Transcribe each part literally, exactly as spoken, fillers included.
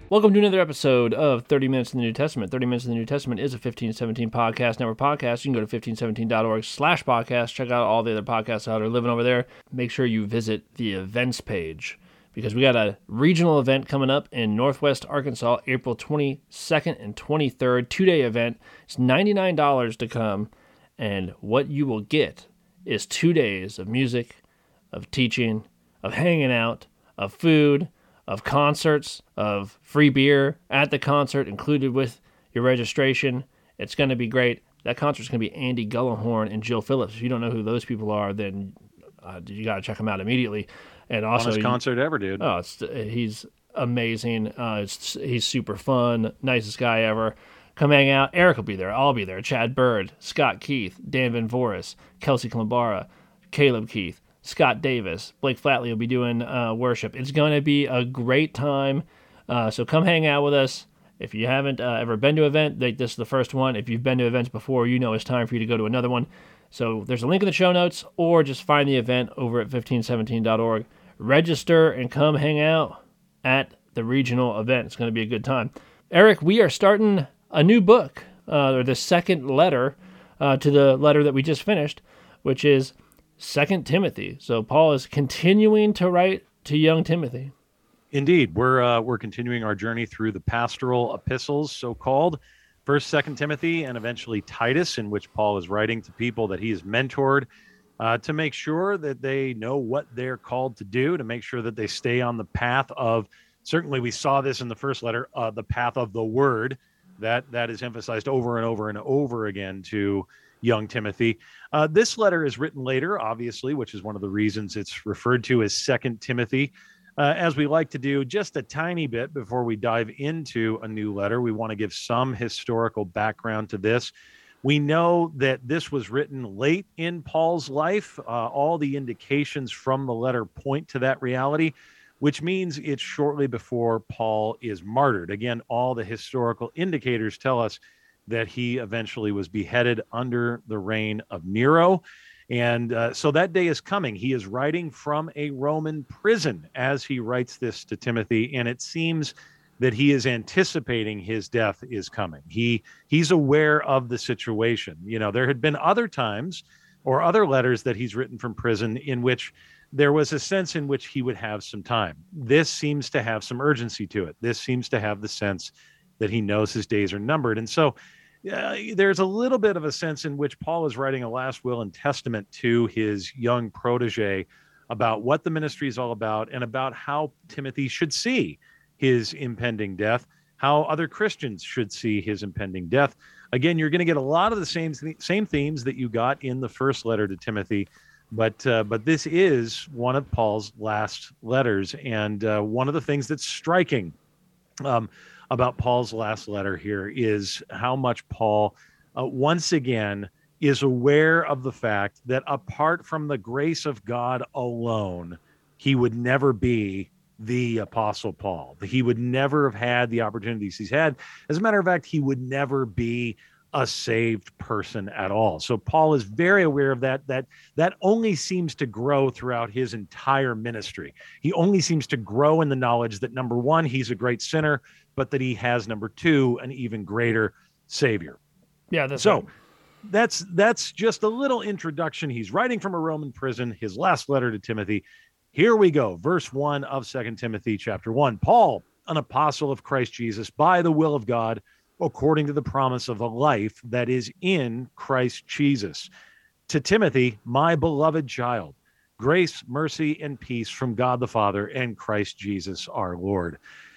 Welcome to another episode of thirty minutes in the New Testament. thirty minutes in the New Testament is a fifteen seventeen Podcast Network podcast. You can go to fifteen seventeen dot org slash podcast. Check out all the other podcasts that are living over there. Make sure you visit the events page because we got a regional event coming up in Northwest Arkansas, April twenty-second and twenty-third. Two-day event. It's ninety-nine dollars to come, and what you will get is two days of music, of teaching, of hanging out, of food, of concerts, of free beer at the concert included with your registration. It's going to be great. That concert's going to be Andy Gullahorn and Jill Phillips. If you don't know who those people are, then uh, you got to check them out immediately. And also, Funnest concert ever, dude. Oh, it's, he's amazing. Uh, it's, he's super fun, nicest guy ever. Come hang out. Eric will be there. I'll be there. Chad Bird, Scott Keith, Dan Van Voris, Kelsey Klambara, Caleb Keith, Scott Davis, Blake Flatley will be doing uh, worship. It's going to be a great time, uh, so come hang out with us. If you haven't uh, ever been to an event, like this is the first one. If you've been to events before, you know it's time for you to go to another one. So there's a link in the show notes, or just find the event over at fifteen seventeen dot org. Register and come hang out at the regional event. It's going to be a good time. Eric, we are starting a new book, uh, or the second letter uh, to the letter that we just finished, which is Second Timothy. So Paul is continuing to write to young Timothy. Indeed, we're uh, we're continuing our journey through the pastoral epistles, so-called First, Second Timothy, and eventually Titus, in which Paul is writing to people that he has mentored uh, to make sure that they know what they're called to do, to make sure that they stay on the path of. Certainly, we saw this in the first letter, uh, the path of the Word. That that is emphasized over and over and over again to young Timothy. Uh, this letter is written later, obviously, which is one of the reasons it's referred to as Second Timothy. Uh, as we like to do just a tiny bit before we dive into a new letter, we want to give some historical background to this. We know that this was written late in Paul's life. Uh, all the indications from the letter point to that reality, which means it's shortly before Paul is martyred. Again, all the historical indicators tell us that he eventually was beheaded under the reign of Nero. And uh, so that day is coming. He is writing from a Roman prison as he writes this to Timothy, and it seems that he is anticipating his death is coming. He he's aware of the situation. You know, there had been other times or other letters that he's written from prison in which there was a sense in which he would have some time. This seems to have some urgency to it. This seems to have the sense that he knows his days are numbered. And so uh, there's a little bit of a sense in which Paul is writing a last will and testament to his young protege about what the ministry is all about and about how Timothy should see his impending death, how other Christians should see his impending death. Again, you're going to get a lot of the same same themes that you got in the first letter to Timothy, but uh, but this is one of Paul's last letters, and uh, one of the things that's striking um, about Paul's last letter here is how much Paul, uh, once again, is aware of the fact that apart from the grace of God alone, he would never be the Apostle Paul. He would never have had the opportunities he's had. As a matter of fact, he would never be a saved person at all. So Paul is very aware of that. That that only seems to grow throughout his entire ministry. He only seems to grow in the knowledge that, number one, he's a great sinner, but that he has, number two, an even greater Savior. Yeah, that's so. right. That's that's just a little introduction. He's writing from a Roman prison, his last letter to Timothy. Here we go. Verse one of Second Timothy chapter one. Paul, an apostle of Christ Jesus, by the will of God, according to the promise of a life that is in Christ Jesus. To Timothy, my beloved child, grace, mercy, and peace from God the Father and Christ Jesus our Lord.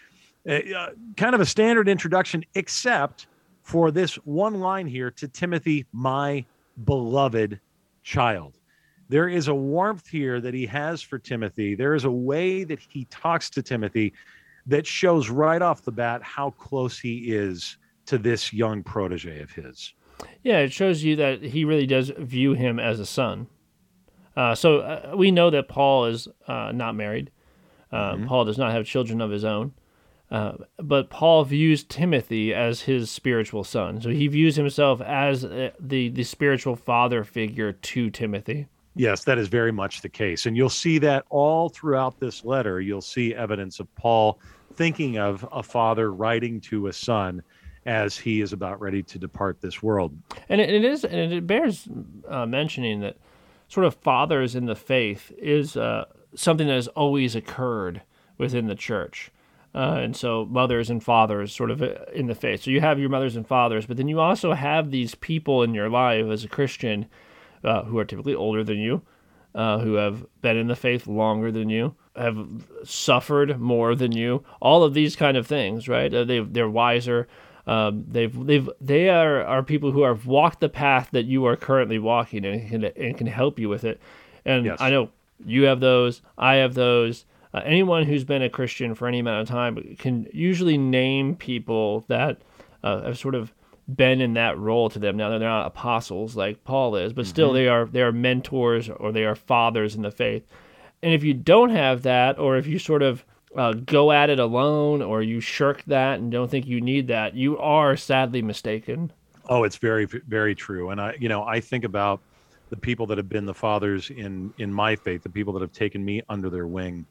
Uh, kind of a standard introduction, except for this one line here, to Timothy, my beloved child. There is a warmth here that he has for Timothy. There is a way that he talks to Timothy that shows right off the bat how close he is to this young protege of his. Yeah, it shows you that he really does view him as a son. Uh, so uh, we know that Paul is uh, not married. Um, mm-hmm. Paul does not have children of his own. Uh, but Paul views Timothy as his spiritual son. So he views himself as uh, the, the spiritual father figure to Timothy. Yes, that is very much the case. And you'll see that all throughout this letter. You'll see evidence of Paul thinking of a father writing to a son as he is about ready to depart this world. And it, it is, and it bears uh, mentioning that sort of fathers in the faith is uh, something that has always occurred within the church. Uh, and so mothers and fathers sort of uh, in the faith. So you have your mothers and fathers, but then you also have these people in your life as a Christian uh, who are typically older than you, uh, who have been in the faith longer than you, have suffered more than you. All of these kind of things, right? Uh, they they're wiser. Um, they've they've they are, are people who have walked the path that you are currently walking and can and can help you with it. And Yes. I know you have those. I have those. Uh, anyone who's been a Christian for any amount of time can usually name people that uh, have sort of been in that role to them. Now they're not apostles like Paul is, but still Mhm. they are they are mentors or they are fathers in the faith. And if you don't have that, or if you sort of uh, go at it alone, or you shirk that and don't think you need that, you are sadly mistaken. Oh, it's very, very true. And I, you know, I think about the people that have been the fathers in in my faith, the people that have taken me under their wing.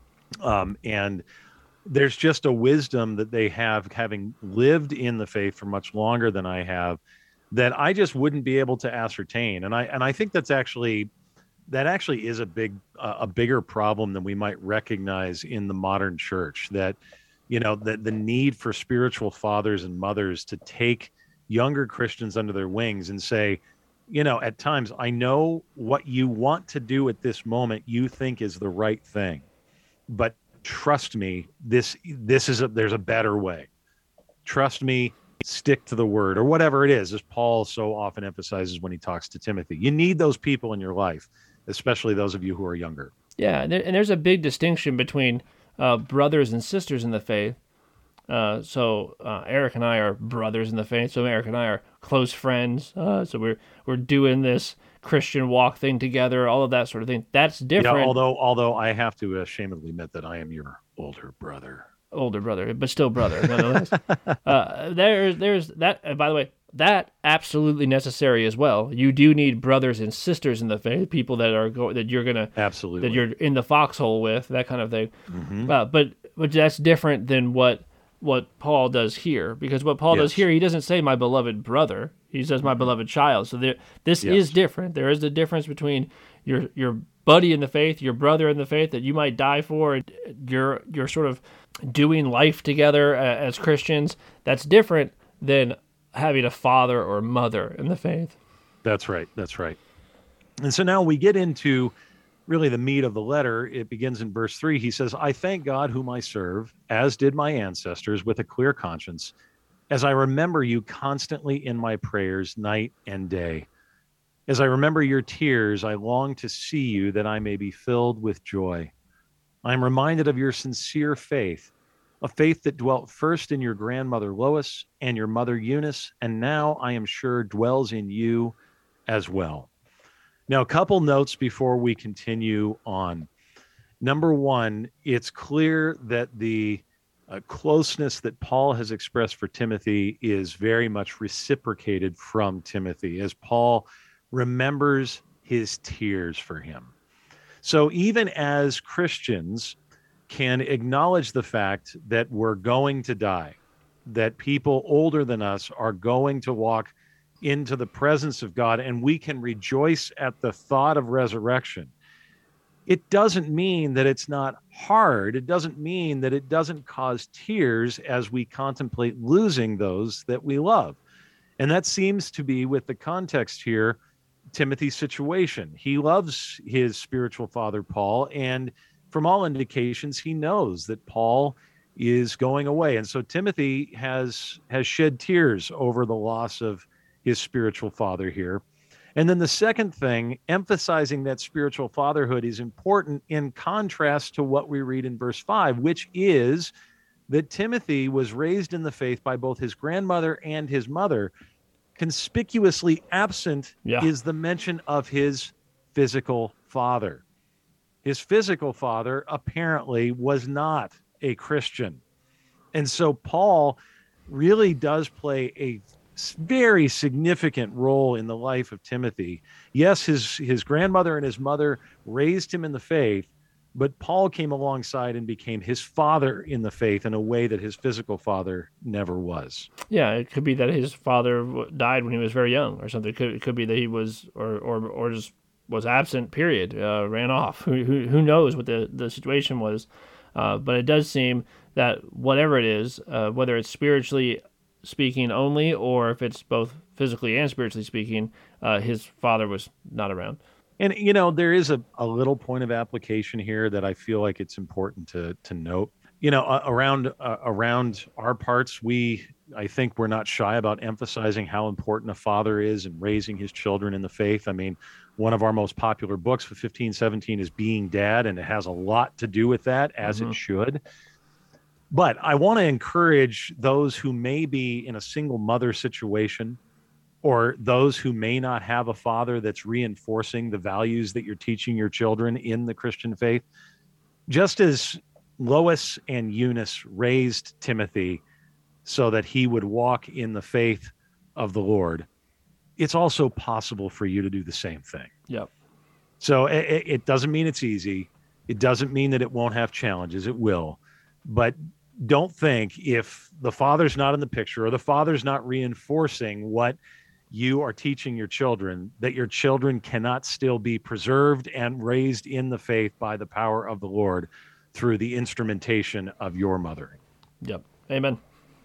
Um, and there's just a wisdom that they have, having lived in the faith for much longer than I have, that I just wouldn't be able to ascertain. And I and I think that's actually that actually is a big uh, a bigger problem than we might recognize in the modern church. That you know that the need for spiritual fathers and mothers to take younger Christians under their wings and say, you know, at times, I know what you want to do at this moment you think is the right thing, but trust me, this this is a there's a better way. Trust me, stick to the word, or whatever it is, as Paul so often emphasizes when he talks to Timothy. You need those people in your life, especially those of you who are younger. Yeah, and, there, and there's a big distinction between uh, brothers and sisters in the faith. Uh, so uh, Eric and I are brothers in the faith. So Eric and I are close friends. Uh, so we're we're doing this Christian walk thing together. All of that sort of thing. That's different. Yeah, although although I have to ashamedly admit that I am your older brother. Older brother, but still brother nonetheless. uh, there's there's that. Uh, by the way, that absolutely necessary as well. You do need brothers and sisters in the faith, people that are go- that you're gonna Absolutely. that you're in the foxhole with, that kind of thing. Mm-hmm. Uh, but but that's different than what what Paul does here, because what Paul Yes. does here, he doesn't say my beloved brother. He says my Mm-hmm. beloved child. So there, this Yes. is different. There is a difference between your your buddy in the faith, your brother in the faith that you might die for. You're you're sort of doing life together uh, as Christians. That's different than having a father or mother in the faith. That's right. That's right. And so now we get into really the meat of the letter. It begins in verse three. He says, I thank God whom I serve, as did my ancestors, with a clear conscience, as I remember you constantly in my prayers night and day. As I remember your tears, I long to see you that I may be filled with joy. I am reminded of your sincere faith, a faith that dwelt first in your grandmother Lois and your mother Eunice, and now I am sure dwells in you as well. Now, a couple notes before we continue on. Number one, it's clear that the uh, closeness that Paul has expressed for Timothy is very much reciprocated from Timothy, as Paul remembers his tears for him. So even as Christians can acknowledge the fact that we're going to die, that people older than us are going to walk into the presence of God, and we can rejoice at the thought of resurrection, it doesn't mean that it's not hard. It doesn't mean that it doesn't cause tears as we contemplate losing those that we love. And that seems to be, with the context here, Timothy's situation. He loves his spiritual father, Paul, and from all indications, he knows that Paul is going away. And so Timothy has has shed tears over the loss of his spiritual father here. And then the second thing, emphasizing that spiritual fatherhood is important in contrast to what we read in verse five, which is that Timothy was raised in the faith by both his grandmother and his mother. Conspicuously absent Yeah. is the mention of his physical father. His physical father apparently was not a Christian. And so Paul really does play a very significant role in the life of Timothy. Yes, his his grandmother and his mother raised him in the faith, but Paul came alongside and became his father in the faith in a way that his physical father never was. Yeah, it could be that his father died when he was very young, or something. It could, it could be that he was, or or or just was absent. Period. Uh, ran off. Who, who who knows what the the situation was? Uh, but it does seem that whatever it is, uh, whether it's spiritually speaking only, or if it's both physically and spiritually speaking, uh, his father was not around. And, you know, there is a, a little point of application here that I feel like it's important to to note. You know, uh, around uh, around our parts, we, I think we're not shy about emphasizing how important a father is in raising his children in the faith. I mean, one of our most popular books for fifteen seventeen is Being Dad, and it has a lot to do with that, as mm-hmm. it should. But I want to encourage those who may be in a single mother situation, or those who may not have a father that's reinforcing the values that you're teaching your children in the Christian faith. Just as Lois and Eunice raised Timothy so that he would walk in the faith of the Lord, it's also possible for you to do the same thing. Yep. So it, it doesn't mean it's easy. It doesn't mean that it won't have challenges. It will. But don't think if the father's not in the picture, or the father's not reinforcing what you are teaching your children, that your children cannot still be preserved and raised in the faith by the power of the Lord through the instrumentation of your mothering. Yep. Amen.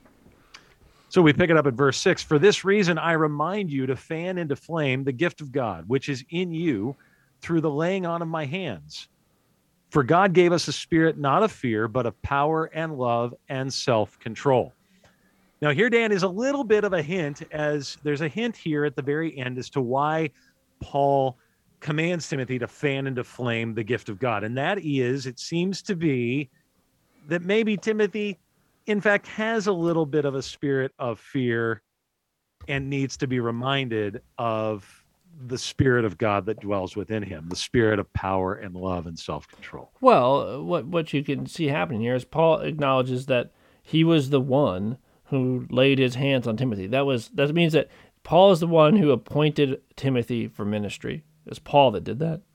So we pick it up at verse six. For this reason, I remind you to fan into flame the gift of God, which is in you through the laying on of my hands. For God gave us a spirit not of fear, but of power and love and self-control. Now here, Dan, is a little bit of a hint, as there's a hint here at the very end as to why Paul commands Timothy to fan into flame the gift of God. And that is, it seems to be that maybe Timothy, in fact, has a little bit of a spirit of fear and needs to be reminded of the Spirit of God that dwells within him, the spirit of power and love and self-control. Well, what what you can see happening here is Paul acknowledges that he was the one who laid his hands on Timothy. That was that means that Paul is the one who appointed Timothy for ministry. It's Paul that did that.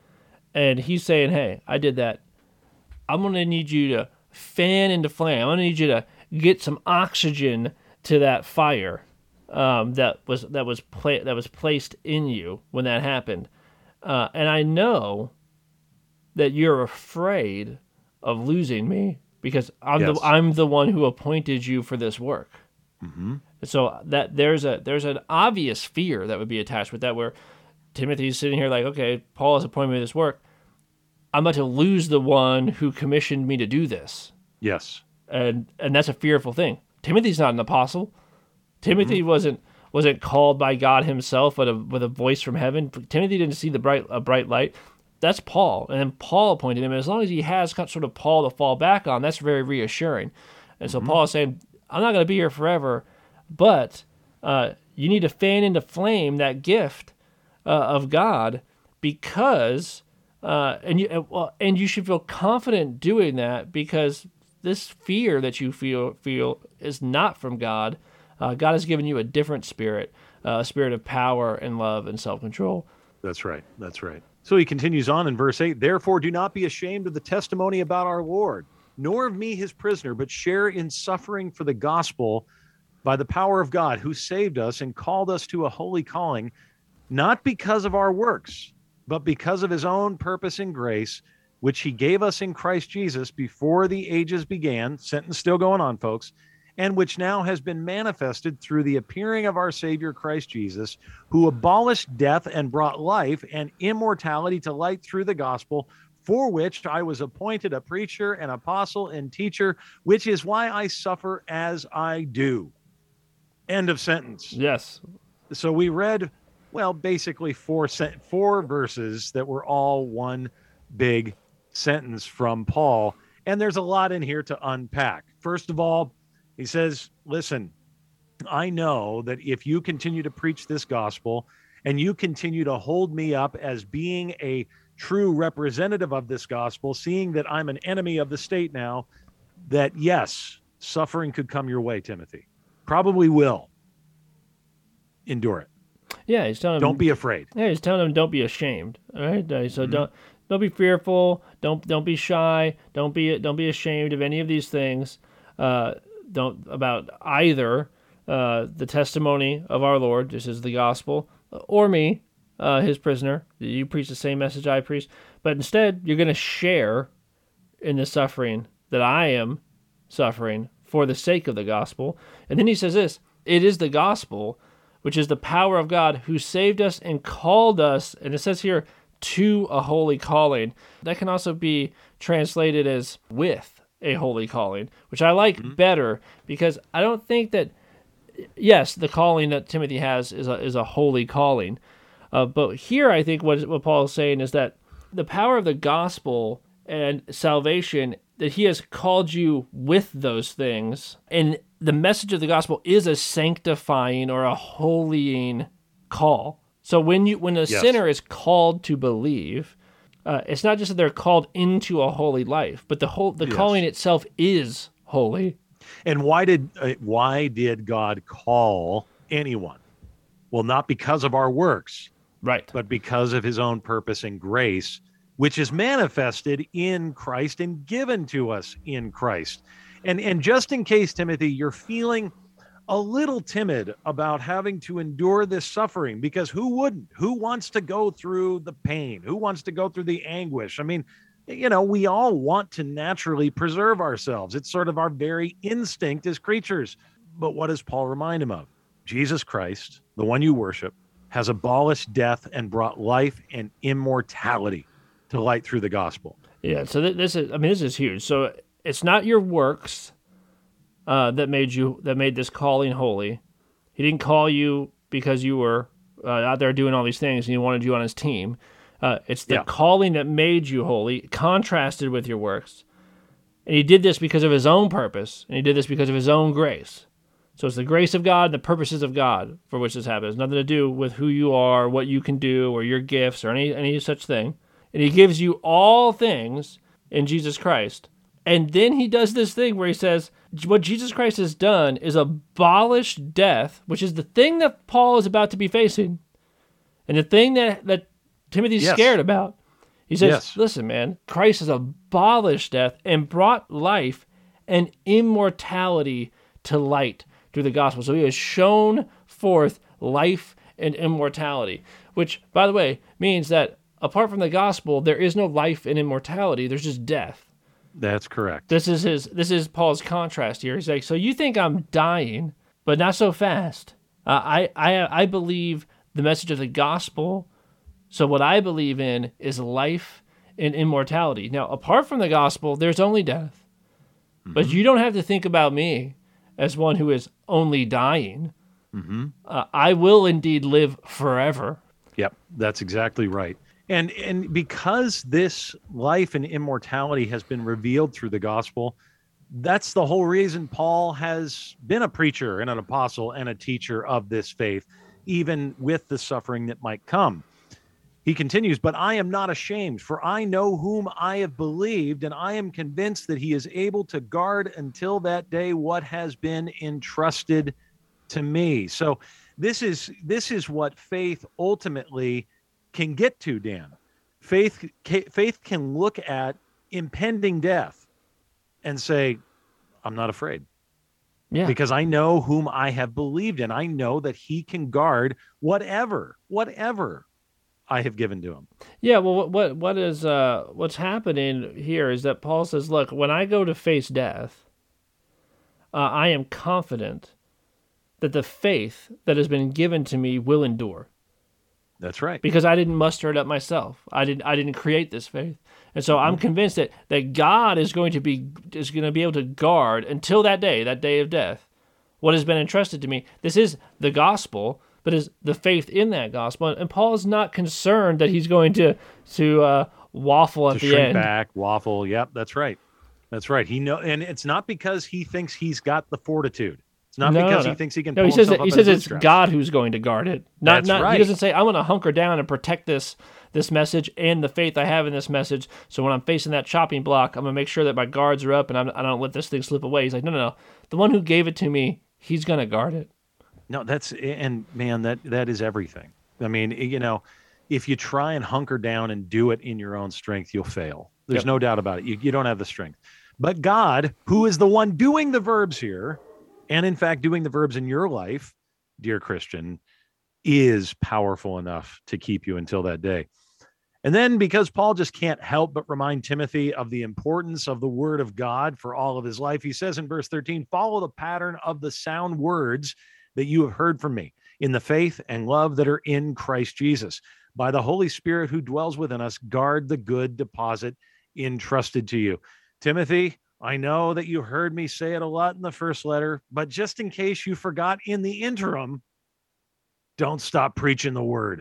And he's saying, hey, I did that. I'm going to need you to fan into flame. I'm going to need you to get some oxygen to that fire um, that was that was pla- that was placed in you when that happened. Uh, and I know that you're afraid of losing me because I'm yes. the I'm the one who appointed you for this work. Mm-hmm. So that there's a there's an obvious fear that would be attached with that, where Timothy's sitting here like, okay, Paul has appointed me to this work. I'm about to lose the one who commissioned me to do this. Yes. And and that's a fearful thing. Timothy's not an apostle. Timothy mm-hmm. wasn't wasn't called by God himself with a with a voice from heaven. Timothy didn't see the bright a bright light. That's Paul. And then Paul appointed him. And as long as he has sort of Paul to fall back on, that's very reassuring. And so mm-hmm. Paul is saying, I'm not going to be here forever, but uh, you need to fan into flame that gift uh, of God, because uh, and you well, and you should feel confident doing that, because this fear that you feel feel is not from God. Uh, God has given you a different spirit, uh, a spirit of power and love and self-control. That's right. That's right. So he continues on in verse eight, therefore do not be ashamed of the testimony about our Lord, nor of me his prisoner, but share in suffering for the gospel by the power of God, who saved us and called us to a holy calling, not because of our works, but because of his own purpose and grace, which he gave us in Christ Jesus before the ages began, sentence still going on, folks, and which now has been manifested through the appearing of our Savior Christ Jesus, who abolished death and brought life and immortality to light through the gospel, for which I was appointed a preacher, an apostle, and teacher, which is why I suffer as I do. End of sentence. Yes. So we read, well, basically four four verses that were all one big sentence from Paul, and there's a lot in here to unpack. First of all, he says, listen, I know that if you continue to preach this gospel and you continue to hold me up as being a true representative of this gospel, seeing that I'm an enemy of the state now, that yes, suffering could come your way, Timothy. Probably will. endure it. Yeah, he's telling him, Don't be afraid. Yeah, he's telling him, don't be ashamed. All right, Uh, so Mm-hmm. don't don't be fearful. Don't don't be shy. Don't be don't be ashamed of any of these things. Uh, don't about either uh, the testimony of our Lord, this is the gospel, or me, uh, his prisoner. You preach the same message I preach, but instead you're going to share in the suffering that I am suffering for the sake of the gospel. And then he says this: it is the gospel, which is the power of God who saved us and called us, and it says here, to a holy calling. That can also be translated as with a holy calling, which I like mm-hmm. better, because I don't think that, yes, the calling that Timothy has is a, is a holy calling. Uh, but here I think what, what Paul is saying is that the power of the gospel and salvation, that he has called you with those things, and the message of the gospel is a sanctifying or a holying call. So when you when a yes. sinner is called to believe, uh, it's not just that they're called into a holy life, but the whole the yes. calling itself is holy. And why did uh, why did God call anyone? Well, not because of our works, right, but because of his own purpose and grace, which is manifested in Christ and given to us in Christ. And and just in case, Timothy, you're feeling a little timid about having to endure this suffering, because who wouldn't? Who wants to go through the pain? Who wants to go through the anguish? I mean, you know, we all want to naturally preserve ourselves. It's sort of our very instinct as creatures. But what does Paul remind him of? Jesus Christ, the one you worship, has abolished death and brought life and immortality to light through the gospel. Yeah, so th- this is, I mean, this is huge. So it's not your works uh, that made you, that made this calling holy. He didn't call you because you were uh, out there doing all these things and he wanted you on his team. Uh, it's the yeah. calling that made you holy, contrasted with your works. And he did this because of his own purpose, and he did this because of his own grace. So it's the grace of God and the purposes of God for which this happens. It has nothing to do with who you are, what you can do, or your gifts, or any any such thing. And he gives you all things in Jesus Christ. And then he does this thing where he says, what Jesus Christ has done is abolished death, which is the thing that Paul is about to be facing. And the thing that, that Timothy's yes. scared about. He says, yes. listen, man, Christ has abolished death and brought life and immortality to light through the gospel. So he has shown forth life and immortality, which, by the way, means that apart from the gospel, there is no life and immortality. There's just death. That's correct. This is his. This is Paul's contrast here. He's like, so you think I'm dying, but not so fast. Uh, I, I, I believe the message of the gospel. So what I believe in is life and immortality. Now, apart from the gospel, there's only death. Mm-hmm. But you don't have to think about me as one who is only dying. Mm-hmm. Uh, I will indeed live forever. Yep, that's exactly right. And and because this life and immortality has been revealed through the gospel, that's the whole reason Paul has been a preacher and an apostle and a teacher of this faith, even with the suffering that might come. He continues, but I am not ashamed, for I know whom I have believed, and I am convinced that he is able to guard until that day what has been entrusted to me. So this is this is what faith ultimately can get to, Dan. Faith, faith can look at impending death and say, I'm not afraid. Yeah. Because I know whom I have believed in. I know that he can guard whatever, whatever I have given to him. Yeah, well, what what what is uh what's happening here is that Paul says, look, when I go to face death, uh, I am confident that the faith that has been given to me will endure. That's right. Because I didn't muster it up myself. I didn't I didn't create this faith. And so Mm-hmm. I'm convinced that, that God is going to be is going to be able to guard until that day, that day of death, what has been entrusted to me. This is the gospel, but is the faith in that gospel. And Paul is not concerned that he's going to to uh, waffle at to the shrink end. back, waffle. Yep, that's right. That's right. He know, and it's not because he thinks he's got the fortitude. It's not No, because no. he thinks he can. No, pull he says himself that, he up says in it's bootstraps. God who's going to guard it. Not That's not. right. He doesn't say I'm going to hunker down and protect this this message and the faith I have in this message. So when I'm facing that chopping block, I'm going to make sure that my guards are up and I'm, I don't let this thing slip away. He's like, no, no, no. The one who gave it to me, he's going to guard it. No, that's and man, that that is everything. I mean, you know, if you try and hunker down and do it in your own strength, you'll fail. There's Yep. no doubt about it. You, you don't have the strength. But God, who is the one doing the verbs here, and in fact doing the verbs in your life, dear Christian, is powerful enough to keep you until that day. And then because Paul just can't help but remind Timothy of the importance of the word of God for all of his life, he says in verse thirteen, follow the pattern of the sound words that you have heard from me in the faith and love that are in Christ Jesus. By the Holy Spirit who dwells within us, guard the good deposit entrusted to you. Timothy, I know that you heard me say it a lot in the first letter, but just in case you forgot in the interim, don't stop preaching the word.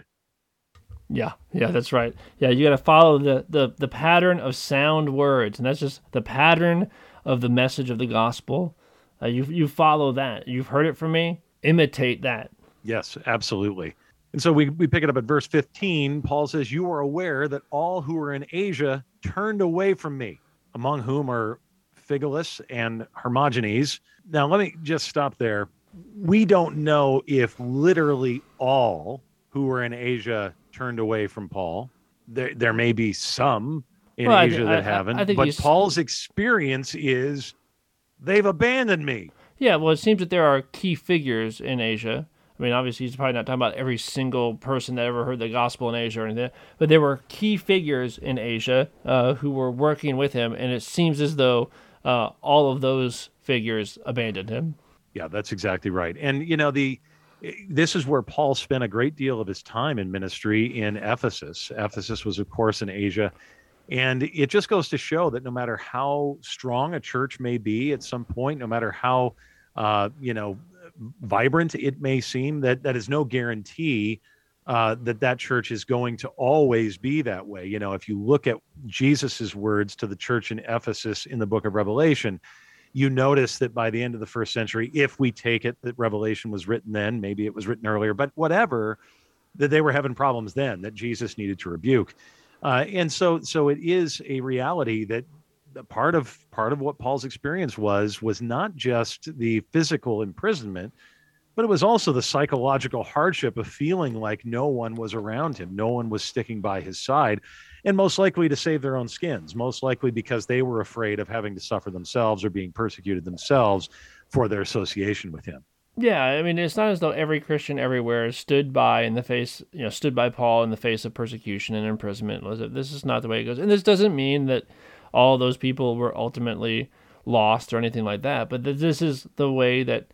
Yeah, yeah, that's right. Yeah, you got to follow the, the, the pattern of sound words, and that's just the pattern of the message of the gospel. Uh, you you follow that. You've heard it from me. Imitate that. Yes, absolutely. And so we, we pick it up at verse fifteen. Paul says, you are aware that all who are in Asia turned away from me, among whom are Phygelus and Hermogenes. Now, let me just stop there. We don't know if literally all who were in Asia turned away from Paul. There, there may be some in Well, I Asia thi- that I- I- haven't, I think but he's- Paul's experience is they've abandoned me. Yeah, well, it seems that there are key figures in Asia. I mean, obviously, he's probably not talking about every single person that ever heard the gospel in Asia or anything, but there were key figures in Asia uh, who were working with him, and it seems as though uh, all of those figures abandoned him. Yeah, that's exactly right. And, you know, the this is where Paul spent a great deal of his time in ministry in Ephesus. Ephesus was, of course, in Asia. And it just goes to show that no matter how strong a church may be at some point, no matter how, uh, you know, vibrant it may seem, that that is no guarantee uh, that that church is going to always be that way. You know, if you look at Jesus's words to the church in Ephesus in the book of Revelation, you notice that by the end of the first century, if we take it that Revelation was written then, maybe it was written earlier, but whatever, that they were having problems then that Jesus needed to rebuke. Uh, and so, so it is a reality that part of part of what Paul's experience was was not just the physical imprisonment, but it was also the psychological hardship of feeling like no one was around him, no one was sticking by his side, and most likely to save their own skins, most likely because they were afraid of having to suffer themselves or being persecuted themselves for their association with him. Yeah, I mean, it's not as though every Christian everywhere stood by in the face, you know, stood by Paul in the face of persecution and imprisonment. Was it? This is not the way it goes, and this doesn't mean that all those people were ultimately lost or anything like that. But th- this is the way that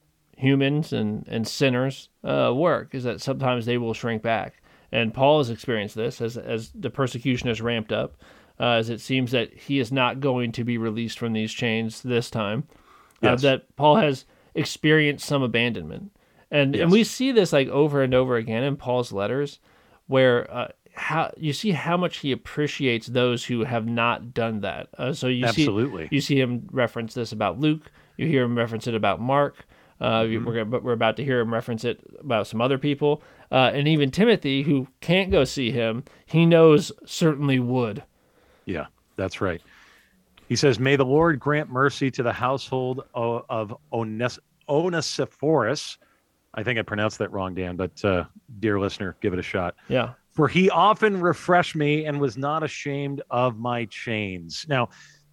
humans and and sinners uh, work. Is that sometimes they will shrink back, and Paul has experienced this as as the persecution has ramped up, uh, as it seems that he is not going to be released from these chains this time. Uh, Yes. that Paul has experienced some abandonment, and Yes. and we see this like over and over again in Paul's letters, where uh, how you see how much he appreciates those who have not done that. Uh, so you Absolutely. see you see him reference this about Luke. You hear him reference it about Mark. Uh, Mm-hmm. we're gonna- we're about to hear him reference it about some other people, uh, and even Timothy, who can't go see him, he knows certainly would. Yeah, that's right. He says, may the Lord grant mercy to the household of, of Ones- Onesiphorus. I think I pronounced that wrong, Dan, but uh, dear listener, give it a shot. Yeah. For he often refreshed me and was not ashamed of my chains. Now,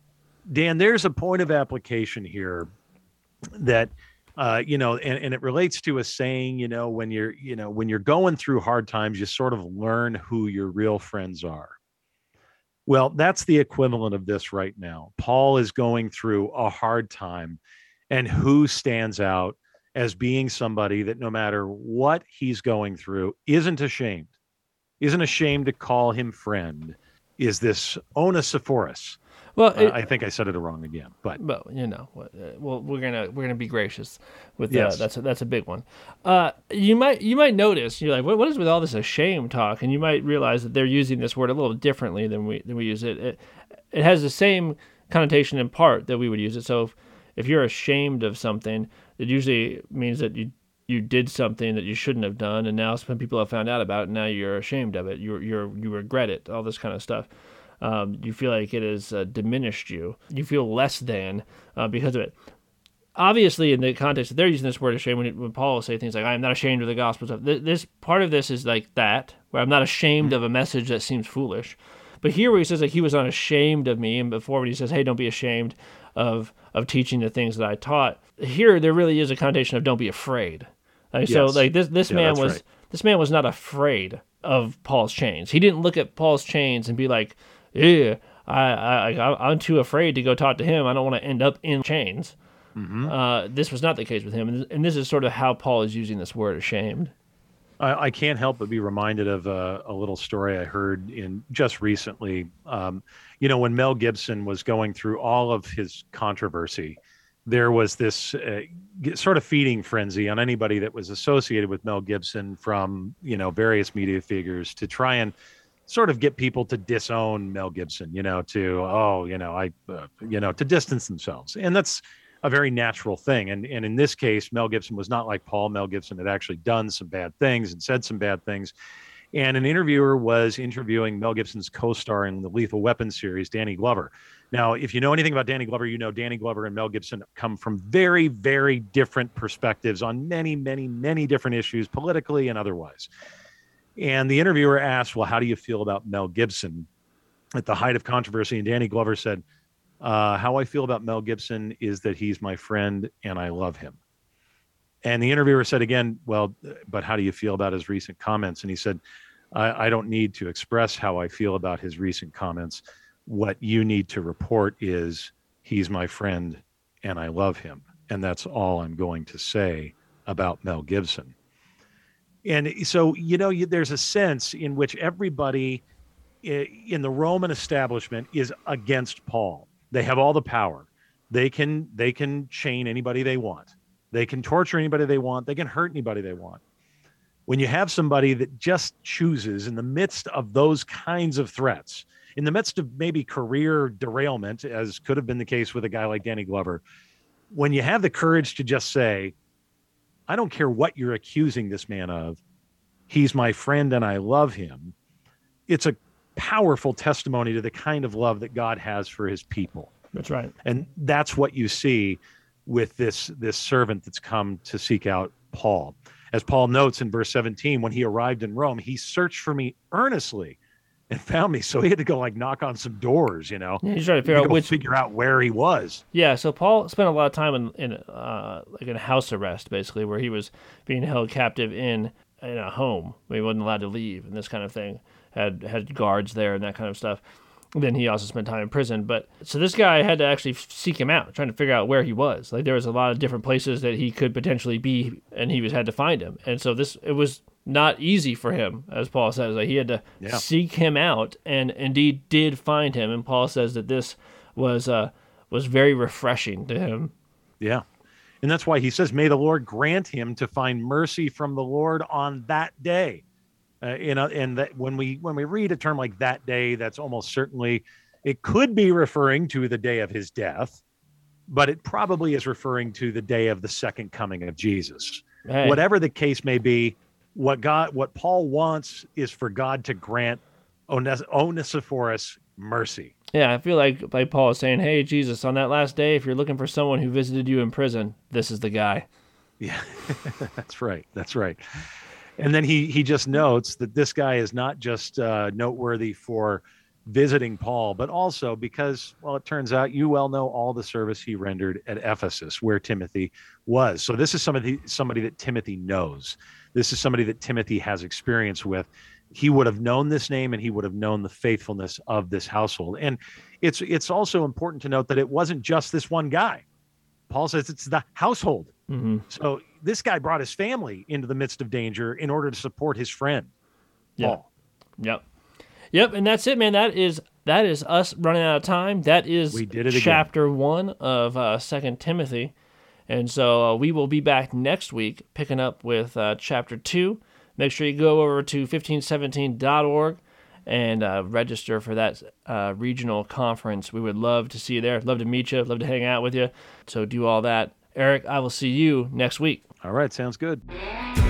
Dan, there's a point of application here that, uh, you know, and, and it relates to a saying, you know, when you're, you know, when you're going through hard times, you sort of learn who your real friends are. Well, that's the equivalent of this right now. Paul is going through a hard time, and who stands out as being somebody that no matter what he's going through isn't ashamed, isn't ashamed to call him friend, is this Onesiphorus. Well, Uh, it, I think I said it wrong again, but Well, you know, uh, well, we're gonna we're gonna be gracious with Yes. uh, that's a, that's a big one. Uh, you might you might notice you're like, what, what is with all this ashamed talk? And you might realize that they're using this word a little differently than we than we use it. It it has the same connotation in part that we would use it. So if, if you're ashamed of something, it usually means that you you did something that you shouldn't have done, and now some people have found out about it. And now you're ashamed of it. You you're you regret it. All this kind of stuff. Um, you feel like it has uh, diminished you. You feel less than uh, because of it. obviously, in the context that they're using this word of shame, when, when Paul will say things like, I am not ashamed of the gospel, stuff, th- this part of this is like that, where I'm not ashamed of a message that seems foolish. But here where he says that he was unashamed of me, and before when he says, hey, don't be ashamed of of teaching the things that I taught, here there really is a connotation of don't be afraid. Like, yes. So like this this yeah, man was right. this man was not afraid of Paul's chains. He didn't look at Paul's chains and be like, yeah, I, I, I'm too afraid to go talk to him. I don't want to end up in chains. Mm-hmm. Uh, this was not the case with him. And, and this is sort of how Paul is using this word ashamed. I, I can't help but be reminded of a, a little story I heard in just recently. Um, you know, when Mel Gibson was going through all of his controversy, there was this uh, sort of feeding frenzy on anybody that was associated with Mel Gibson from, you know, various media figures to try and sort of get people to disown Mel Gibson, you know, to, oh, you know, I, uh, you know, to distance themselves. And that's a very natural thing. And, and in this case, Mel Gibson was not like Paul. Mel Gibson had actually done some bad things and said some bad things. And an interviewer was interviewing Mel Gibson's co-star in the Lethal Weapon series, Danny Glover. Now, if you know anything about Danny Glover, you know Danny Glover and Mel Gibson come from very, very different perspectives on many, many, many different issues, politically and otherwise. And the interviewer asked, well, how do you feel about Mel Gibson at the height of controversy? And Danny Glover said, uh, how I feel about Mel Gibson is that he's my friend and I love him. And the interviewer said again, well, but how do you feel about his recent comments? And he said, I, I don't need to express how I feel about his recent comments. What you need to report is he's my friend and I love him. And that's all I'm going to say about Mel Gibson. And so, you know, you, there's a sense in which everybody in the Roman establishment is against Paul. They have all the power. They can, they can chain anybody they want. They can torture anybody they want. They can hurt anybody they want. When you have somebody that just chooses in the midst of those kinds of threats, in the midst of maybe career derailment, as could have been the case with a guy like Danny Glover, when you have the courage to just say, I don't care what you're accusing this man of, he's my friend and I love him, it's a powerful testimony to the kind of love that God has for his people. That's right. And that's what you see with this, this servant that's come to seek out Paul. As Paul notes in verse seventeen, when he arrived in Rome, he searched for me earnestly and found me. So he had to go like knock on some doors, you know. Yeah, he's trying to figure out which figure out where he was. Yeah, so Paul spent a lot of time in, in uh, like in house arrest, basically, where he was being held captive in in a home where he wasn't allowed to leave and this kind of thing. Had had guards there and that kind of stuff. Then he also spent time in prison. But so this guy had to actually seek him out, trying to figure out where he was. Like there was a lot of different places that he could potentially be, and he was had to find him. And so this it was not easy for him, as Paul says. Like he had to yeah. seek him out, and indeed did find him. And Paul says that this was uh, was very refreshing to him. Yeah, and that's why he says, "May the Lord grant him to find mercy from the Lord on that day." Uh, you know, and that when we when we read a term like that day, that's almost certainly, it could be referring to the day of his death, but it probably is referring to the day of the second coming of Jesus. Hey. Whatever the case may be, what God, what Paul wants is for God to grant Ones- Onesiphorus mercy. Yeah, I feel like like Paul is saying, "Hey, Jesus, on that last day, if you're looking for someone who visited you in prison, this is the guy." Yeah, that's right. That's right. And then he he just notes that this guy is not just uh, noteworthy for visiting Paul, but also because, well, it turns out you well know all the service he rendered at Ephesus, where Timothy was. So this is somebody somebody that Timothy knows. This is somebody that Timothy has experience with. He would have known this name, and he would have known the faithfulness of this household. And it's it's also important to note that it wasn't just this one guy. Paul says it's the household. Mm-hmm. So this guy brought his family into the midst of danger in order to support his friend, Paul. Yep. Yep. And that's it, man. That is that is us running out of time. That is we did it chapter again. one of uh, Second Timothy. And so uh, we will be back next week picking up with uh, chapter two. Make sure you go over to fifteen seventeen dot org and uh, register for that uh, regional conference. We would love to see you there. Love to meet you. Love to hang out with you. So do all that. Eric, I will see you next week. All right, sounds good.